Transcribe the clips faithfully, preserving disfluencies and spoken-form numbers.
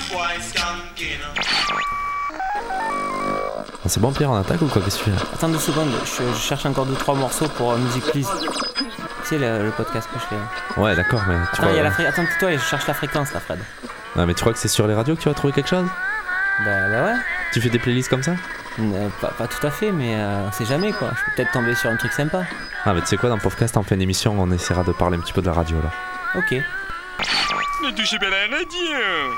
Ah, c'est bon Pierre, on attaque ou quoi? Qu'est-ce que tu fais là? Attends deux secondes, je, je cherche encore deux trois morceaux pour euh, Music Please. Tu sais le, le podcast que je fais là. Ouais d'accord mais tu Attends, vois... il y a la fré... Attends, toi je cherche la fréquence là Fred. Ouais mais tu crois que c'est sur les radios que tu vas trouver quelque chose? Bah, bah ouais. Tu fais des playlists comme ça? Euh, pas, pas tout à fait mais euh, on sait jamais quoi. Je peux peut-être tomber sur un truc sympa. Ah mais tu sais quoi, dans Podcast en fin d'émission on essaiera de parler un petit peu de la radio là. Ok. Ne touchez pas la radio.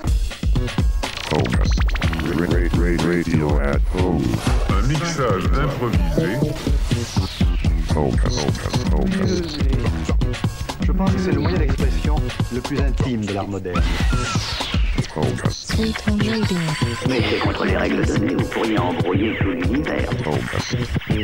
Home. Radio at home. Un mixage improvisé. Home. Home. Home. Je pense que c'est le moyen d'expression le plus intime de l'art moderne. Home. Sweet Home Radio. Mais c'est contre les règles données, vous pourriez embrouiller tout l'univers. Home.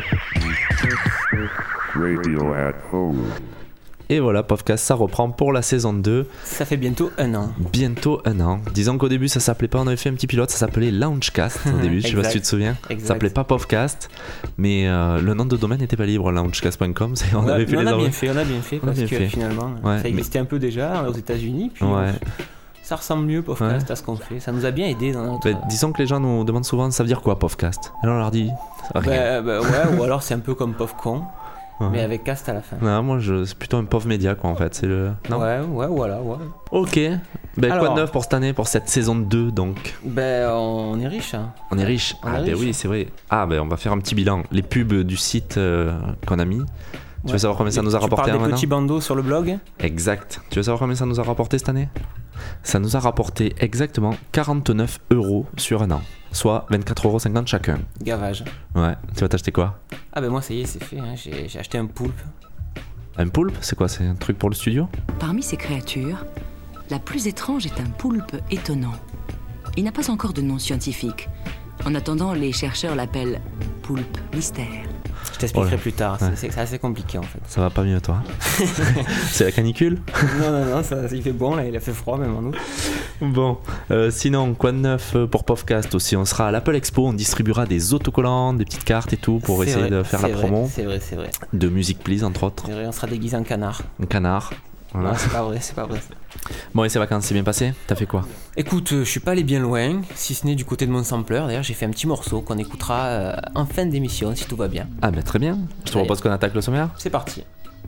Radio at home. Et voilà, Podcast, ça reprend pour la saison deux. Ça fait bientôt un an. Bientôt un an. Disons qu'au début, ça s'appelait pas, on avait fait un petit pilote, ça s'appelait Launchcast au début, je sais pas si tu te souviens. Exact. Ça s'appelait pas Podcast, mais euh, le nom de domaine n'était pas libre, launchcast point com. C'est, on Ouais, avait fait on les a envois. bien fait, on a bien fait, On a parce bien que fait. finalement, Ouais, ça existait mais... un peu déjà aux États-Unis, puis Ouais. ça ressemble mieux Podcast Ouais. à ce qu'on fait. Ça nous a bien aidé dans notre. Bah, disons que les gens nous demandent souvent, ça veut dire quoi Podcast? Et on leur dit, ça veut rien. Bah, bah, ouais, ou alors c'est un peu comme Pauvre Con, Ouais. mais avec cast à la fin. Non, moi je, c'est plutôt un pauvre média quoi en fait. C'est le... Non Ouais, ouais, voilà, ouais. Ok. Ben, Alors- quoi de neuf pour cette année, pour cette saison deux donc? Ben, on est riche, hein. On est riche. On Ah est ben riche. oui, c'est vrai. Ah ben on va faire un petit bilan. Les pubs du site euh, qu'on a mis. Tu Ouais. veux savoir combien ça nous a Tu rapporté parles des maintenant? petits bandeaux sur le blog. Exact. Tu veux savoir combien ça nous a rapporté cette année? Ça nous a rapporté exactement quarante-neuf euros sur un an, soit vingt-quatre euros cinquante chacun. Gavage. Ouais. Tu vas t'acheter quoi? Ah ben moi ça y est, c'est fait, hein. j'ai, j'ai acheté un poulpe. Un poulpe? C'est quoi? C'est un truc pour le studio? Parmi ces créatures, la plus étrange est un poulpe étonnant. Il n'a pas encore de nom scientifique. En attendant, les chercheurs l'appellent poulpe mystère. Je t'expliquerai Oh là. plus tard, c'est, Ouais. c'est, c'est assez compliqué en fait. Ça va pas mieux toi? C'est la canicule? non, non, non, ça, il fait bon là, il a fait froid même en août. Bon, euh, sinon, quoi de neuf euh, pour Podcast aussi? On sera à l'Apple Expo, on distribuera des autocollants, des petites cartes et tout pour C'est essayer vrai, de faire c'est la vrai, promo C'est vrai, c'est vrai. de Music Please entre autres. C'est vrai, on sera déguisé en canard. Un canard. Voilà. Non, c'est pas vrai, c'est pas vrai. Bon, et ces vacances, c'est bien passé? T'as fait quoi? Écoute, euh, je suis pas allé bien loin, si ce n'est du côté de mon sampler. D'ailleurs, j'ai fait un petit morceau qu'on écoutera euh, en fin d'émission si tout va bien. Ah, ben très bien. Je te Allez. propose qu'on attaque le sommaire. C'est parti.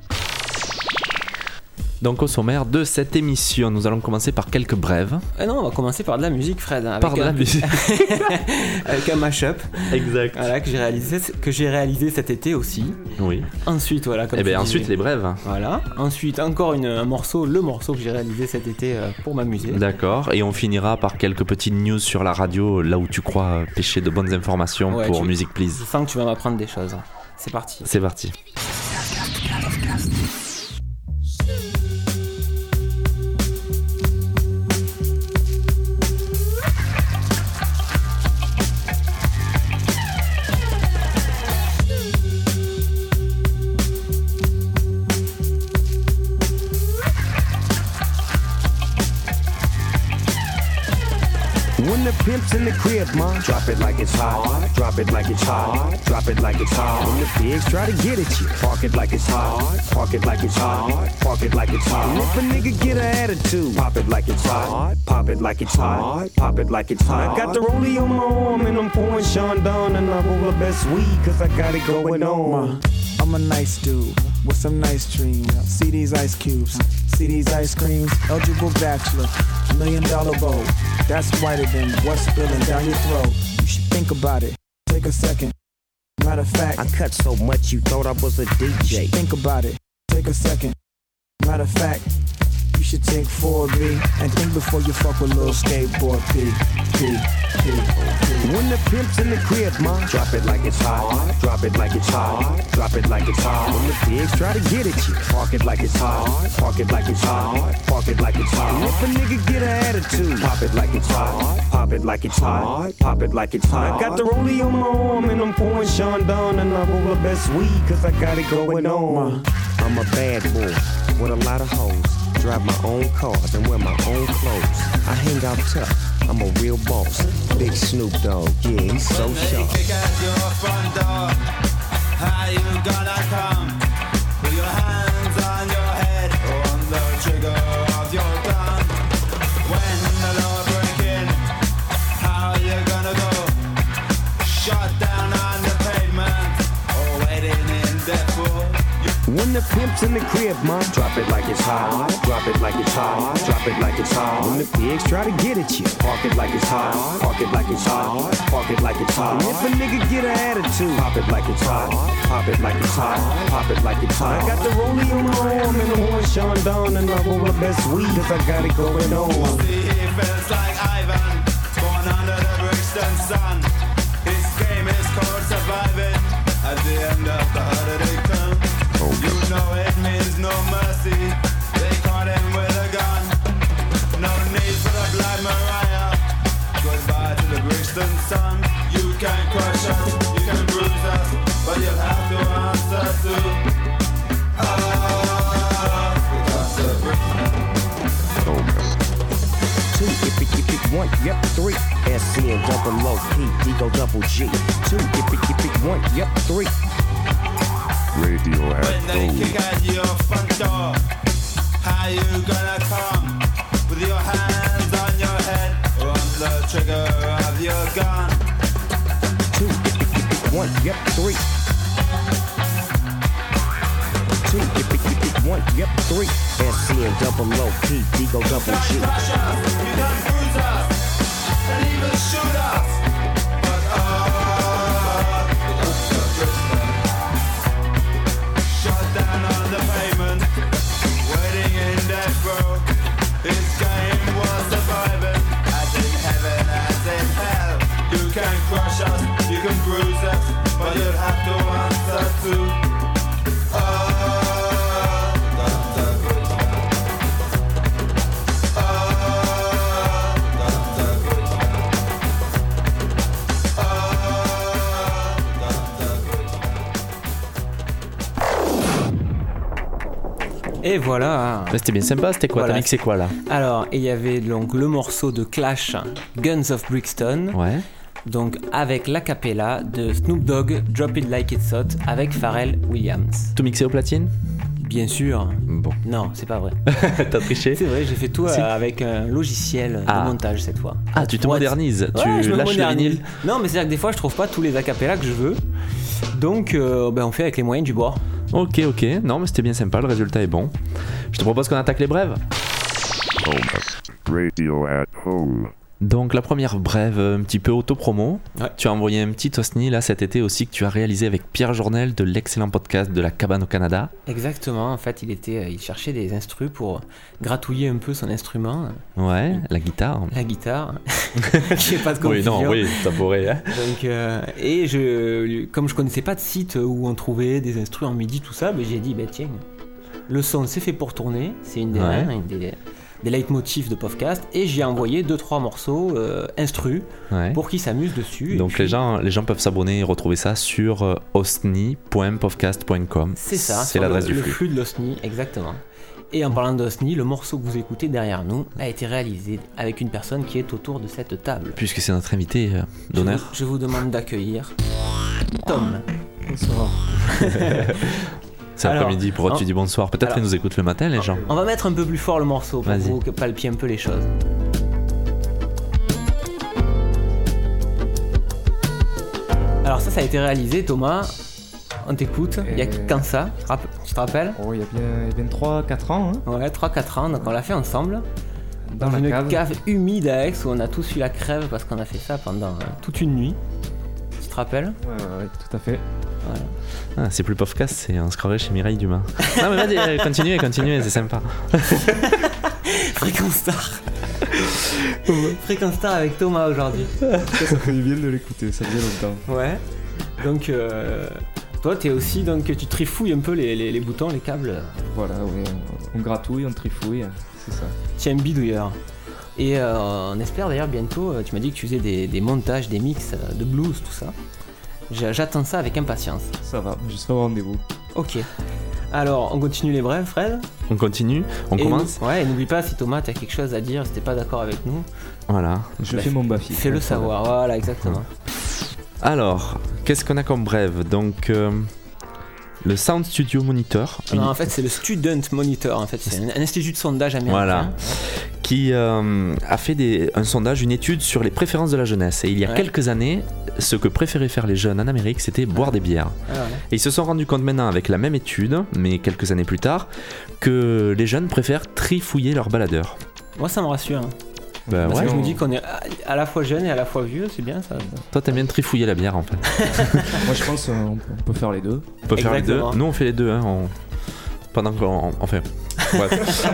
Donc, au sommaire de cette émission, nous allons commencer par quelques brèves. Eh non, on va commencer par de la musique, Fred. Avec Par de un, la musique. avec un mashup. Exact. Voilà, que j'ai réalisé, que j'ai réalisé cet été aussi. Oui. Ensuite, voilà, comme Et tu bien, disais. ensuite, les brèves. Voilà. Ensuite, encore une, un morceau, le morceau que j'ai réalisé cet été euh, pour m'amuser. D'accord. Et on finira par quelques petites news sur la radio, là où tu crois euh, pêcher de bonnes informations Ouais, pour tu- Music Je Please. sens que tu vas m'apprendre des choses. C'est parti. C'est parti. When the pimp's in the crib, ma, drop it like it's hot. Drop it like it's hot. Drop it like it's hot. When the pigs try to get at you, park it like it's hot. Park it like it's hot. Park it like it's hot. And if a nigga get an attitude, pop it like it's hot. Pop it like it's hot. Pop it like it's hot. I got the rollie on my arm and I'm pouring Sean down and I roll the best weed cause I got it going on. I'm a nice dude with some nice dreams. See these ice cubes, see these ice creams. Eligible bachelor, million dollar bowl. That's whiter than what's spilling down your throat. You should think about it. Take a second. Matter of fact, I cut so much you thought I was a D J. think about it. Take a second. Matter of fact, you should take four B and think before you fuck with little skateboard P. P. P. When the pimp's in the crib, ma, drop it like it's hot. Drop it like it's hot. Drop it like it's hot. When the pigs try to get at you, park it like it's hot. Park it like it's hot. Park it like it's hot. And if a nigga get an attitude, pop it like it's hot. Pop it like it's hot. Pop it like it's hot. I got the rollie on my arm and I'm pouring Sean down and I roll the best weed cause I got it going on. I'm a bad boy with a lot of hoes. Drive my own cars and wear my own clothes. I hang out tough. I'm a real boss. Big Snoop Dogg, yeah, he's so sharp. Kick at your front door. How you gonna come? Put your hands on your head, on the trigger of your gun. When the law break in, When the pimp's in the crib, mom, drop it like it's hot. Drop it like it's hot. Drop it like it's hot. When the pigs try to get at you, park it like it's hot. Park it like it's hot. Park it like it's hot. If a nigga get an attitude, pop it like it's hot. Pop it like it's hot. Pop it like it's hot. I got the rollie on my arm and the horn Sean down and I roll my best weed cause I got it going on. See, he feels like Ivan, born under the Brixton sun. His game is called surviving. At the end of the holiday term, you know it means no mercy. They caught him with a gun. No need for the Black Mariah. Goodbye to the Brixton sun. You can crush us, you can bruise us, but you'll have to answer to. Ah, because the Brixton. Two, if it, if it, one, yep, three. S C and double O, P, D go double G. Two, if it, if it, one, yep, three. Radio When at they home. kick at your front door, how you gonna come? With your hands on your head, or on the trigger of your gun? Two, if it, if it, one, yep, three. Two, if it, if it, one, yep, three. S C and double O, P, D go double You G. can crush us, you can bruise us, and even shoot us. But oh, because the prisoner shot down on the pavement, waiting in death row. His game was surviving, as in heaven, as in hell. You can crush us, you can bruise us, but you'll have to answer to. Oh, Doctor Britain. Oh, Doctor Britain. Oh, Doctor Britain. Et voilà. Ouais, c'était bien sympa, c'était quoi? Voilà. T'as mixé quoi là? Alors, il y avait donc le morceau de Clash, Guns of Brixton. Ouais. Donc avec l'acapella de Snoop Dogg, Drop It Like It's Hot, avec Pharrell Williams. Tout mixé au platine? Bien sûr. Bon. Non, c'est pas vrai. T'as triché? C'est vrai, j'ai fait tout Si. euh, avec un logiciel Ah. de montage cette fois. Ah, tu te Ouais, modernises, Ouais, tu je me lâches le modernise. vinyle. Non, mais c'est-à-dire que des fois, je trouve pas tous les acapellas que je veux. Donc, euh, ben, on fait avec les moyens du bord. Ok, ok. Non, mais c'était bien sympa, le résultat est bon. Je te propose qu'on attaque les brèves. Home. Radio at home. Donc la première brève, un petit peu auto-promo. Ouais. Tu as envoyé un petit Osni là cet été aussi que tu as réalisé avec Pierre Journel de l'excellent podcast de la Cabane au Canada. Exactement, en fait, il était, euh, il cherchait des instrus pour gratouiller un peu son instrument, Ouais, la guitare. la guitare. J'ai pas de Oui, confusion. non, oui, ça pourrait. Hein. Donc, euh, et je, comme je connaissais pas de site où on trouvait des instrus en midi, tout ça, ben, j'ai dit, ben, tiens, le son c'est fait pour tourner, c'est une des, Ouais. hein, une des, des leitmotifs de podcast, et j'ai envoyé deux trois morceaux euh, instrus Ouais. pour qu'ils s'amusent dessus. et Donc puis, les gens, les gens peuvent s'abonner et retrouver ça sur euh, osni point podcast point com. c'est ça, C'est sur l'adresse le, du le flux. flux de l'Osni, exactement. Et en parlant d'Osni, le morceau que vous écoutez derrière nous a été réalisé avec une personne qui est autour de cette table. Puisque c'est notre invité euh, Je d'honneur. vous, je vous demande d'accueillir Tom. Bonsoir. C'est Alors, après-midi, pourquoi en- tu dis bonsoir? Peut-être alors- qu'ils nous écoutent le matin, les gens. On va mettre un peu plus fort le morceau pour Vas-y. vous palpier un peu les choses. Alors ça, ça a été réalisé, Thomas. On t'écoute. Il y a Euh, quand ça? Rapp- Tu te rappelles? Oh, il y a bien vingt-trois quatre ans, hein, Ouais, trois quatre ans, donc on l'a fait ensemble. dans, Dans la une cave. cave humide à Aix où on a tous eu la crève parce qu'on a fait ça pendant euh, toute une nuit. Tu te rappelles? Ouais, ouais, ouais, tout à fait. Ah, c'est plus podcast, c'est on se croirait chez Mireille Dumas. Non mais vas-y, euh, continuez, continuez, c'est sympa. Fréquence Star. Fréquence Star avec Thomas aujourd'hui. Ça fait bien de l'écouter, ça faisait longtemps. Ouais. Donc euh, toi t'es aussi donc tu trifouilles un peu les, les, les boutons, les câbles. Voilà, ouais, on, on gratouille, on trifouille, c'est ça. Tu es un bidouilleur. Et euh, on espère d'ailleurs bientôt, euh, tu m'as dit que tu faisais des, des montages, des mix euh, de blues, tout ça. J'a- J'attends ça avec impatience. Ça va, je serai au rendez-vous. Ok. Alors, on continue les brèves, Fred? On continue, on Et commence. nou- Ouais, et n'oublie pas si Thomas t'as quelque chose à dire, si t'es pas d'accord avec nous, Voilà. Je Bah, fais mon bafi. fais-le savoir. Voilà, exactement. Alors, qu'est-ce qu'on a comme brève? Donc, euh, Le Sound Studio Monitor. Ah non, en fait, c'est le Student Monitor. En fait, c'est un, un institut de sondage américain. Voilà. Qui euh, a fait des, un sondage, une étude sur les préférences de la jeunesse. Et il y a ouais. quelques années, ce que préféraient faire les jeunes en Amérique, c'était boire des bières. Ah ouais. Et ils se sont rendus compte maintenant, avec la même étude, mais quelques années plus tard, que les jeunes préfèrent trifouiller leurs baladeurs. Moi, ça me rassure. Hein. Bah, Parce ouais, que je on... me dis qu'on est à la fois jeune et à la fois vieux, c'est bien ça. Toi, t'aimes bien trifouiller la bière en fait. Moi, je pense qu'on peut faire les deux. On peut Exactement. faire les deux. Nous, on fait les deux. Hein, on... Pendant qu'on on fait. Ouais.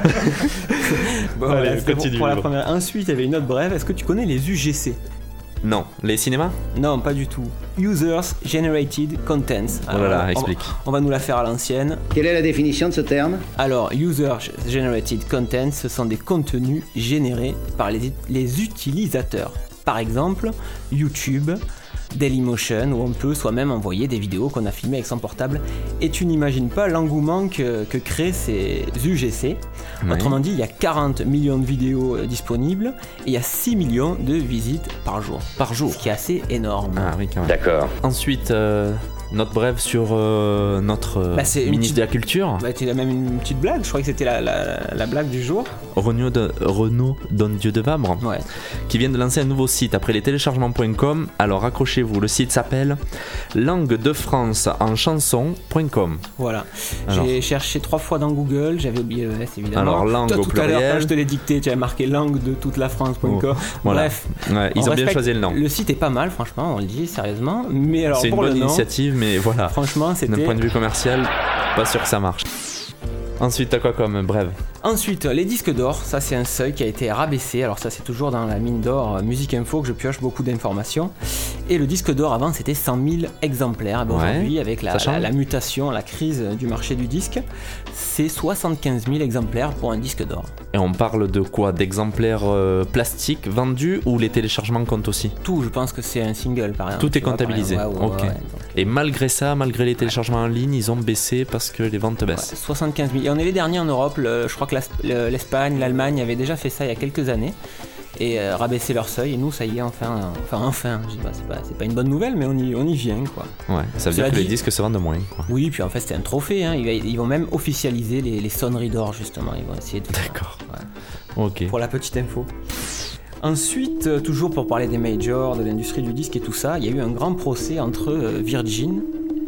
Bon, allez, voilà, continue, pour, pour la première. Ensuite, il y avait une autre brève. Est-ce que tu connais les U G C ? Non. Les cinémas ? Non, pas du tout. Users Generated Contents. Alors, oh là là, explique. On va, on va nous la faire à l'ancienne. Quelle est la définition de ce terme ? Alors, User Generated Contents, ce sont des contenus générés par les, les utilisateurs. Par exemple, YouTube, Dailymotion, où on peut soi-même envoyer des vidéos qu'on a filmées avec son portable. Et tu n'imagines pas l'engouement que, que créent ces U G C. Oui. Autrement dit, il y a quarante millions de vidéos euh, disponibles et il y a six millions de visites par jour. Par jour. Ce qui est assez énorme. Ah oui, quand même. D'accord. Ensuite, euh, notre brève sur euh, notre euh, bah, ministre petite... de la Culture. Bah, tu as même une petite blague, je crois que c'était la, la, la blague du jour. Renaud, de, Renaud Donne-Dieu de Vabre, ouais. qui vient de lancer un nouveau site après les téléchargements point com. Alors accrochez-vous, le site s'appelle langue de france en chanson point com. Voilà. Alors. J'ai cherché trois fois dans Google, j'avais oublié le S évidemment. Alors langue Toi, au tout pluriel. À l'heure, quand je te l'ai dicté, tu avais marqué langue de toute la France point com. Oh. Voilà. Bref, ouais, ils ont bien choisi le nom. Le site est pas mal, franchement, on le dit sérieusement. Mais alors c'est pour une bonne le nom, initiative, mais voilà. Franchement, c'était. D'un point de vue commercial, pas sûr que ça marche. Ensuite, t'as quoi comme brève ? Ensuite, les disques d'or, ça c'est un seuil qui a été rabaissé. Alors ça c'est toujours dans la mine d'or Musique Info que je pioche beaucoup d'informations. Et le disque d'or avant c'était cent mille exemplaires. Ben, ouais, aujourd'hui avec la, la, la mutation, la crise du marché du disque, c'est soixante-quinze mille exemplaires pour un disque d'or. Et on parle de quoi ? D'exemplaires euh, plastiques vendus ou les téléchargements comptent aussi ? Tout, je pense que c'est un single par exemple. Tout est comptabilisé. Ouais, ouais, ok. Ouais, ouais, et malgré ça, malgré les téléchargements en ligne, ils ont baissé parce que les ventes baissent. Ouais, soixante-quinze mille. Et on est les derniers en Europe, le, je crois que la, l'Espagne, l'Allemagne avaient déjà fait ça il y a quelques années et euh, rabaissé leur seuil. Et nous, ça y est, enfin, enfin, enfin, je sais pas, c'est pas, c'est pas une bonne nouvelle, mais on y, on y vient, quoi. Ouais, ça veut Cela dire que dit... les disques se vendent moins, quoi. Oui, puis en fait, c'était un trophée. Hein. Ils, ils vont même officialiser les, les sonneries d'or, justement. Ils vont essayer de. D'accord. Ouais. Ok. Pour la petite info. Ensuite, euh, toujours pour parler des majors, de l'industrie du disque et tout ça, il y a eu un grand procès entre euh, Virgin,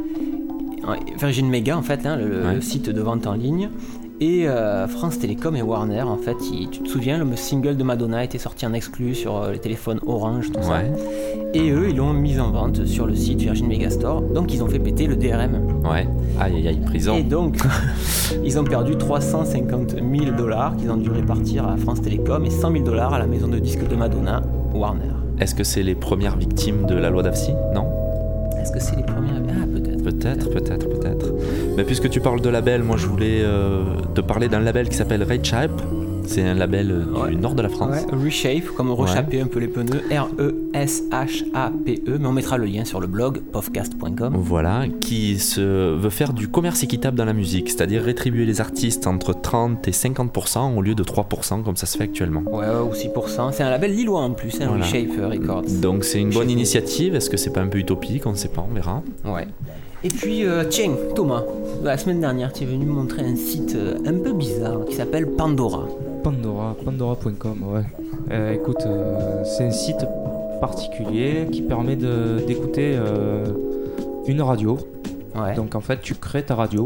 Virgin Mega en fait, hein, le, ouais. le site de vente en ligne, et euh, France Télécom et Warner. En fait, il, tu te souviens, le single de Madonna était sorti en exclu sur euh, les téléphones Orange, tout ouais. ça. Et eux, ils l'ont mis en vente sur le site Virgin Megastore, donc ils ont fait péter le D R M. Ouais, aïe aïe aïe, prison. Et donc, ils ont perdu trois cent cinquante mille dollars qu'ils ont dû répartir à France Télécom et cent mille dollars à la maison de disques de Madonna, Warner. Est-ce que c'est les premières victimes de la loi d'Afsi ? Non ? Est-ce que c'est les premières ? Ah, peut-être. Peut-être, peut-être, peut-être. Mais puisque tu parles de label, moi je voulais euh, te parler d'un label qui s'appelle Reshape. C'est un label euh, ouais. du nord de la France. Ouais, Reshape, comme rechaper ouais. un peu les pneus. R E S H A P E. Mais on mettra le lien sur le blog pofcast point com. Voilà, qui se veut faire du commerce équitable dans la musique, c'est-à-dire rétribuer les artistes entre trente et cinquante pour cent au lieu de trois pour cent comme ça se fait actuellement. Ouais, ou six pour cent. C'est un label lillois en plus, hein, voilà. Reshape Records. Donc c'est une Reshape. bonne initiative. Est-ce que c'est pas un peu utopique ? On ne sait pas, on verra. Ouais. Et puis, euh, tiens, Thomas, la semaine dernière, tu es venu me montrer un site euh, un peu bizarre qui s'appelle Pandora. Pandora, pandora point com, ouais. Euh, écoute, euh, c'est un site particulier qui permet de, d'écouter euh, une radio. Ouais. Donc en fait, tu crées ta radio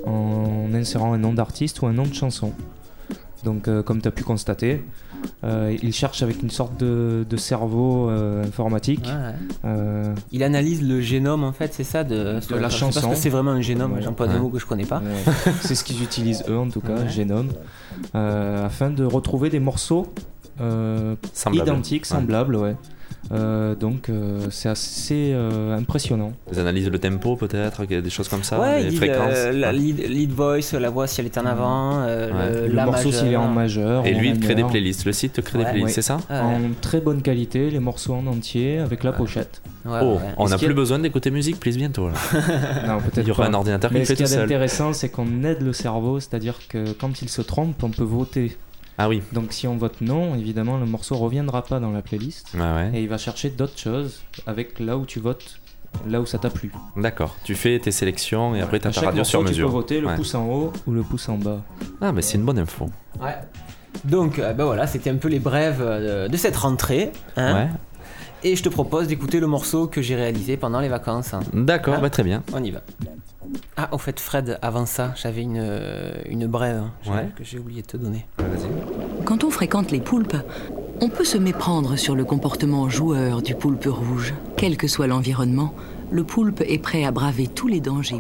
en insérant un nom d'artiste ou un nom de chanson. Donc euh, comme tu as pu constater, euh, il cherche avec une sorte de, de cerveau euh, informatique. Ouais. Euh, il analyse le génome en fait, c'est ça de, de la chanson. Parce que c'est vraiment un génome, ouais. j'emploie des mots que je connais pas. Ouais. C'est ce qu'ils utilisent eux en tout cas, ouais. génome, euh, afin de retrouver des morceaux euh, Semblable. identiques, semblables, ouais. ouais. Euh, donc euh, c'est assez euh, impressionnant. Ils analysent le tempo peut-être, des choses comme ça, ouais, les dit fréquences. Le, la lead, lead voice, la voix si elle est en avant, euh, ouais. le, le la morceau majeur. s'il est en majeur. Et lui il te crée des playlists, le site te crée ouais. des playlists, ouais. c'est ça ouais. En très bonne qualité, les morceaux en entier avec la ouais. pochette. Ouais, oh, ouais. on n'a plus a... besoin d'écouter musique, please bientôt là. Non, peut-être il y aura pas. un ordinateur qui Mais fait tout seul. Ce qui est intéressant, c'est qu'on aide le cerveau, c'est-à-dire que quand il se trompe, on peut voter. Ah oui. Donc si on vote non, évidemment le morceau reviendra pas dans la playlist. Ah ouais. Et il va chercher d'autres choses avec là où tu votes là où ça t'a plu. D'accord, tu fais tes sélections et après tu as ta radio morceau, sur mesure. Tu peux voter le ouais. pouce en haut ou le pouce en bas. Ah, mais c'est une bonne info. Ouais. Donc, euh, ben voilà, c'était un peu les brèves euh, de cette rentrée. Hein. Ouais. Et je te propose d'écouter le morceau que j'ai réalisé pendant les vacances. D'accord, hein bah, très bien. On y va. Ah, au fait, Fred, avant ça, j'avais une, euh, une brève hein, ouais. que j'ai oublié de te donner. Ouais, vas-y. Quand on fréquente les poulpes, on peut se méprendre sur le comportement joueur du poulpe rouge. Quel que soit l'environnement, le poulpe est prêt à braver tous les dangers.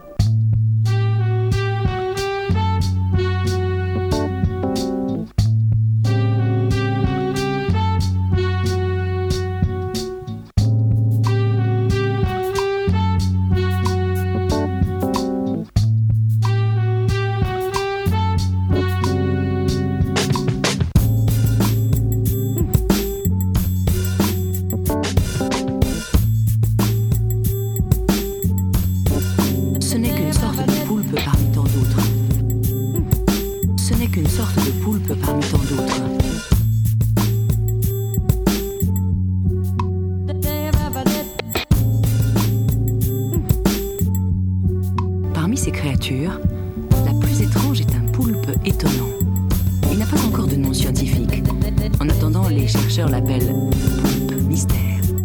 Parmi ces créatures, la plus étrange est un poulpe étonnant. Il n'a pas encore de nom scientifique. En attendant, les chercheurs l'appellent poulpe mystère.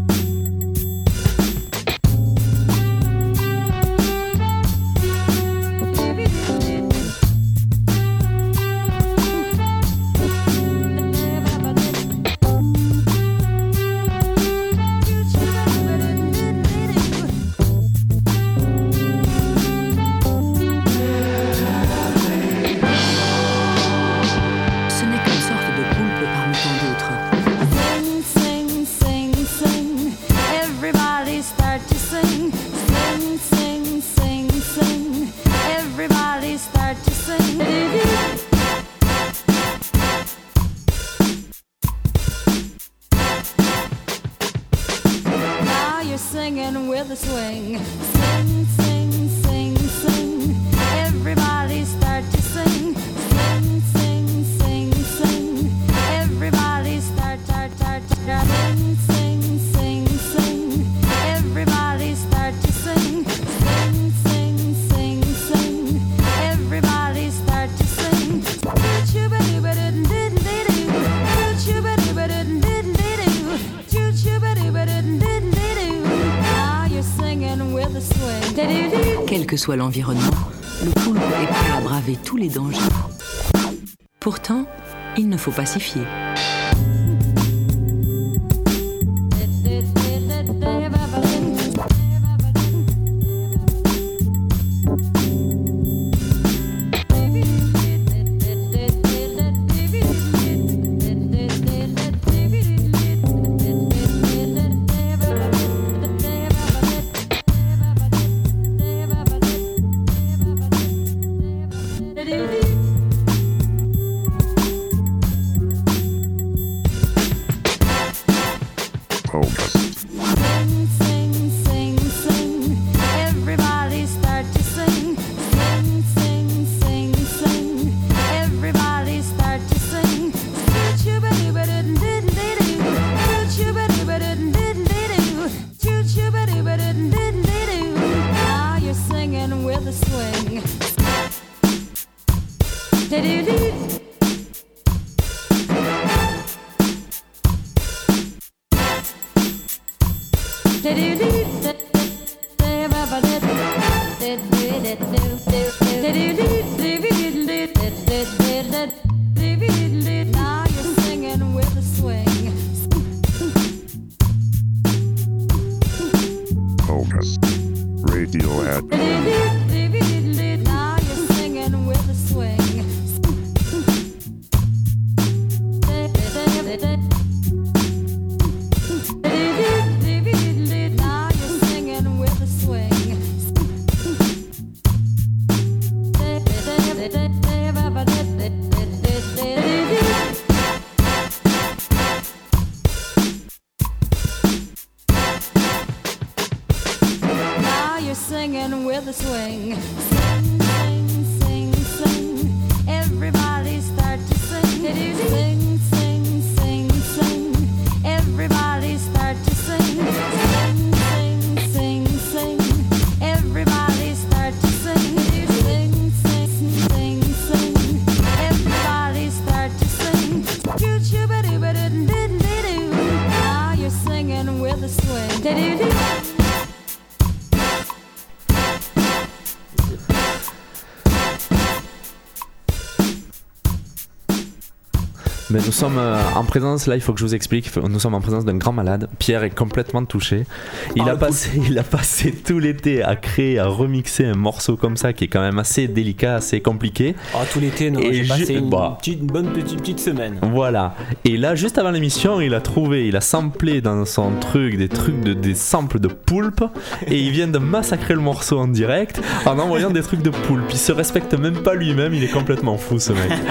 Quel que soit l'environnement, le poulpe est prêt à braver tous les dangers. Pourtant, il ne faut pas s'y fier. Mais nous sommes en présence, là il faut que je vous explique, nous sommes en présence d'un grand malade. Pierre est complètement touché. Il, oh, a, passé, il a passé tout l'été à créer, à remixer un morceau comme ça qui est quand même assez délicat, assez compliqué. Oh, tout l'été, non, et j'ai passé ju- une, bah, petite, une bonne petite, petite semaine. Voilà. Et là, juste avant l'émission, il a trouvé, il a samplé dans son truc des trucs, de, des samples de poulpe et il vient de massacrer le morceau en direct en envoyant des trucs de poulpe. Il se respecte même pas lui-même, il est complètement fou ce mec.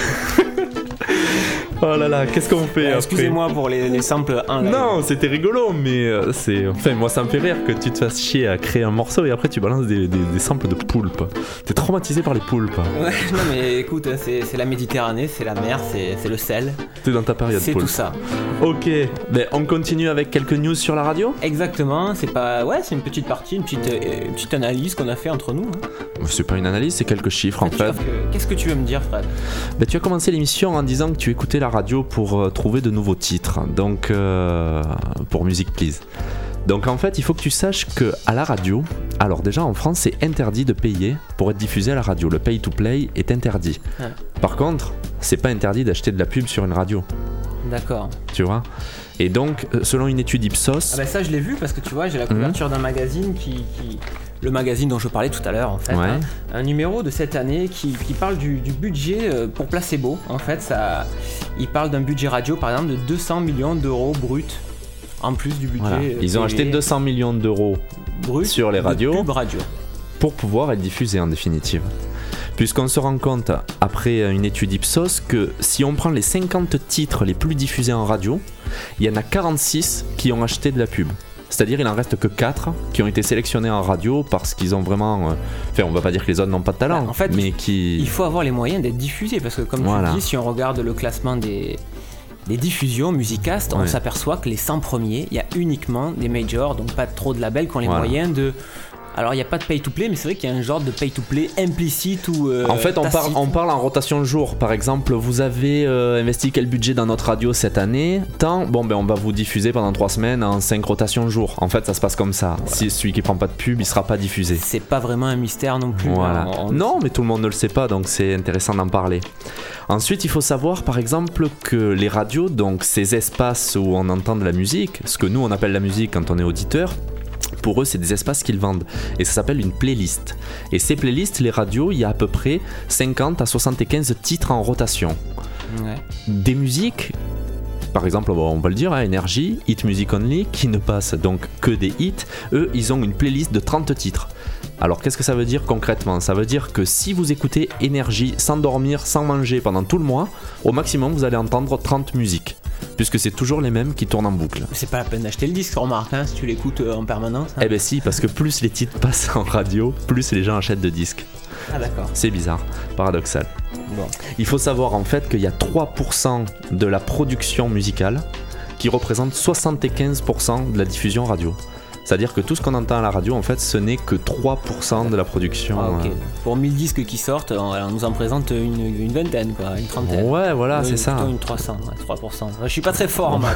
Oh là là, qu'est-ce qu'on fait euh, après ? Excusez-moi pour les, les samples un là. Non, c'était rigolo, mais euh, c'est. Enfin, moi, ça me fait rire que tu te fasses chier à créer un morceau et après tu balances des, des, des samples de poulpe. T'es traumatisé par les poulpes. Ouais, non, mais écoute, c'est, c'est la Méditerranée, c'est la mer, c'est, c'est le sel. T'es dans ta période c'est poulpe. tout ça. Ok, ben, on continue avec quelques news sur la radio ? Exactement, c'est pas. Ouais, c'est une petite partie, une petite, euh, une petite analyse qu'on a fait entre nous. Hein. C'est pas une analyse, c'est quelques chiffres en fait. Que... Qu'est-ce que tu veux me dire, Fred ? Ben, tu as commencé l'émission en disant que tu écoutais la radio pour euh, trouver de nouveaux titres, donc euh, pour Music Please. Donc en fait, il faut que tu saches que à la radio, alors déjà en France, c'est interdit de payer pour être diffusé à la radio. Le pay to play est interdit. Ouais. Par contre, c'est pas interdit d'acheter de la pub sur une radio. D'accord. Tu vois ? Et donc, selon une étude Ipsos... Ah ben ça, je l'ai vu parce que tu vois, j'ai la couverture mmh. d'un magazine qui... qui... Le magazine dont je parlais tout à l'heure, en fait, ouais. hein, un numéro de cette année qui, qui parle du, du budget pour Placebo. En fait, ça, il parle d'un budget radio, par exemple, de deux cents millions d'euros bruts, en plus du budget. Voilà. Ils ont acheté deux cents millions d'euros bruts sur les radios, pub radio pour pouvoir être diffusés en définitive. Puisqu'on se rend compte, après une étude Ipsos, que si on prend les cinquante titres les plus diffusés en radio, il y en a quarante-six qui ont acheté de la pub. C'est-à-dire il en reste que quatre qui ont été sélectionnés en radio parce qu'ils ont vraiment... Euh... Enfin, on va pas dire que les autres n'ont pas de talent, bah, en fait, mais qui... Il faut avoir les moyens d'être diffusés parce que comme voilà. tu dis, si on regarde le classement des, des diffusions Musicast, ouais. on s'aperçoit que les cent premiers, il y a uniquement des majors, donc pas trop de labels qui ont les voilà. moyens de... Alors il n'y a pas de pay-to-play, mais c'est vrai qu'il y a un genre de pay-to-play implicite ou euh, en fait on parle, on parle en rotation jour. Par exemple, vous avez euh, investi quel budget dans notre radio cette année ? Tant, bon ben on va vous diffuser pendant trois semaines en cinq rotations jour. En fait ça se passe comme ça. Voilà. Si celui qui prend pas de pub, il sera pas diffusé. C'est pas vraiment un mystère non plus. Voilà. On, on... Non, mais tout le monde ne le sait pas, donc c'est intéressant d'en parler. Ensuite, il faut savoir par exemple que les radios, donc ces espaces où on entend de la musique, ce que nous on appelle la musique quand on est auditeur, pour eux, c'est des espaces qu'ils vendent et ça s'appelle une playlist. Et ces playlists, les radios, il y a à peu près cinquante à soixante-quinze titres en rotation. Ouais. Des musiques, par exemple, on va le dire, hein, Energy, Hit Music Only, qui ne passent donc que des hits. Eux, ils ont une playlist de trente titres. Alors, qu'est-ce que ça veut dire concrètement ? Ça veut dire que si vous écoutez Energy sans dormir, sans manger pendant tout le mois, au maximum, vous allez entendre trente musiques. Puisque c'est toujours les mêmes qui tournent en boucle. C'est pas la peine d'acheter le disque, remarque, hein, si tu l'écoutes en permanence. Hein. Eh ben si, parce que plus les titres passent en radio, plus les gens achètent de disques. Ah d'accord. C'est bizarre, paradoxal. Bon. Il faut savoir en fait qu'il y a trois pour cent de la production musicale qui représente soixante-quinze pour cent de la diffusion radio. C'est-à-dire que tout ce qu'on entend à la radio, en fait, ce n'est que trois pour cent de la production. Ah, okay. euh... Pour mille disques qui sortent, on nous en présente une, une vingtaine, quoi, une trentaine. Ouais, voilà, euh, c'est ça. Plutôt une trois cents, ouais, trois pour cent. Je suis pas très fort en maths.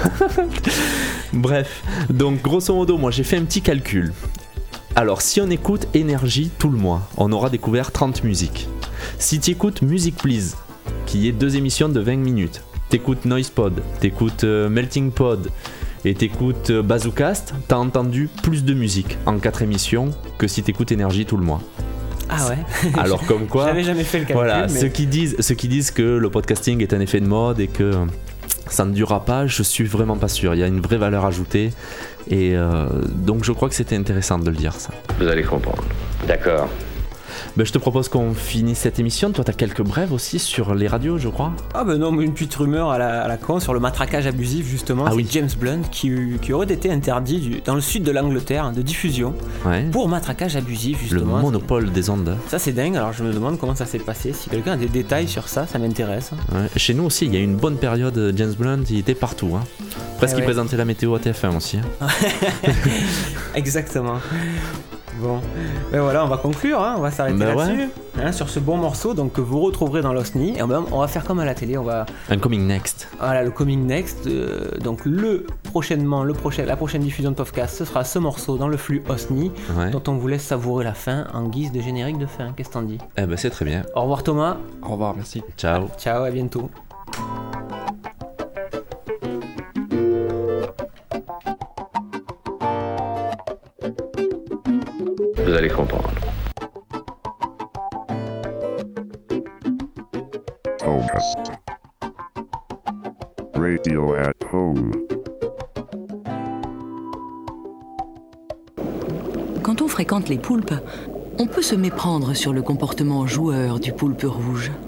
Bref, donc grosso modo, moi j'ai fait un petit calcul. Alors, si on écoute Energy tout le mois, on aura découvert trente musiques. Si tu écoutes Music Please, qui est deux émissions de vingt minutes, t'écoutes Noisepod, t'écoutes euh, Melting Pod, et t'écoutes Bazoocast, t'as entendu plus de musique en quatre émissions que si t'écoutes Energy tout le mois. Ah ouais. Alors comme quoi, j'avais jamais fait le calcul. Voilà, mais... ceux qui disent, ceux qui disent que le podcasting est un effet de mode et que ça ne durera pas, je suis vraiment pas sûr. Il y a une vraie valeur ajoutée et euh, donc je crois que c'était intéressant de le dire ça. Vous allez comprendre. D'accord. Ben, je te propose qu'on finisse cette émission. Toi, t'as quelques brèves aussi sur les radios, je crois. Ah ben non, mais une petite rumeur à la, à la con sur le matraquage abusif, justement. Ah, c'est oui. James Blunt qui, qui aurait été interdit du, dans le sud de l'Angleterre de diffusion ouais. pour matraquage abusif, justement. Le monopole des ondes. Ça, c'est dingue. Alors, je me demande comment ça s'est passé. Si quelqu'un a des détails sur ça, ça m'intéresse. Ouais. Chez nous aussi, il y a eu une bonne période. James Blunt, il était partout. Hein. Presque, ah, ouais. il présentait la météo à T F un aussi. Hein. Exactement. Bon, ben voilà, on va conclure, hein, on va s'arrêter ben là-dessus, ouais. hein, sur ce bon morceau donc, que vous retrouverez dans l'Osni. Et ben, on va faire comme à la télé, on va... Un coming next. Voilà, le coming next. Euh, donc le prochainement, le prochain, la prochaine diffusion de podcast, ce sera ce morceau dans le flux Osni, ouais. dont on vous laisse savourer la fin en guise de générique de fin. Qu'est-ce que t'en dis ? Eh ben c'est très bien. Au revoir Thomas. Au revoir, merci. Ciao. Ciao, à bientôt. Vous allez comprendre. Homecast. Radio at home. Quand on fréquente les poulpes, on peut se méprendre sur le comportement joueur du poulpe rouge.